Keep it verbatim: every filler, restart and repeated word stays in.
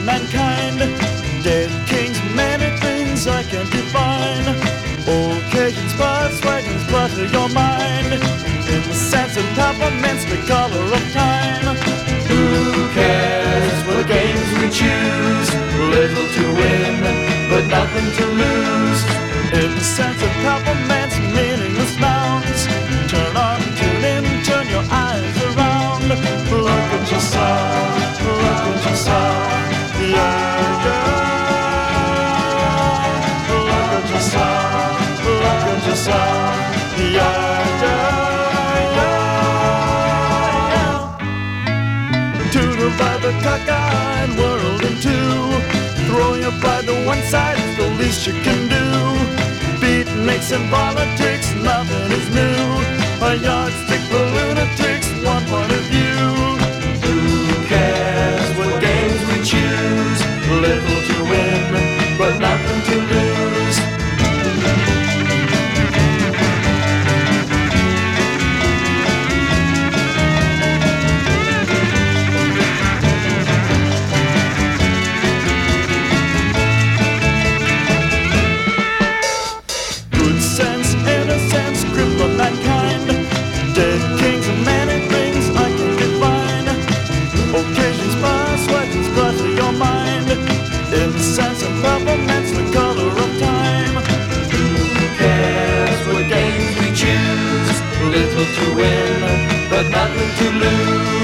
mankind. Dead kings, many things I can't define. Occasions, persuasions, clutter your mind. In the sense of peppermints, the color of time. Who cares what games we choose? Little to win, but nothing to lose. In the sense of peppermints, meaningless nouns. Turn on, tune in, turn your eyes around. Look at yourself, look at yourself, yeah, yeah. Look at yourself, look at yourself, yeah, yeah, yeah. To divide the cockeyed world in two. Throw your pride to one side, it's the least you can do. Beatniks and politics, nothing is new. A yardstick for lunatics, one point of view. Who cares what games we choose? Little to win, but nothing to lose. Good sense, innocence, grip of mankind. Dead kings and many things I can define. Occasions, persuasions, clutter your mind. Incense and peppermints, the color of time. Who cares what games we choose? Little to win, but nothing to lose.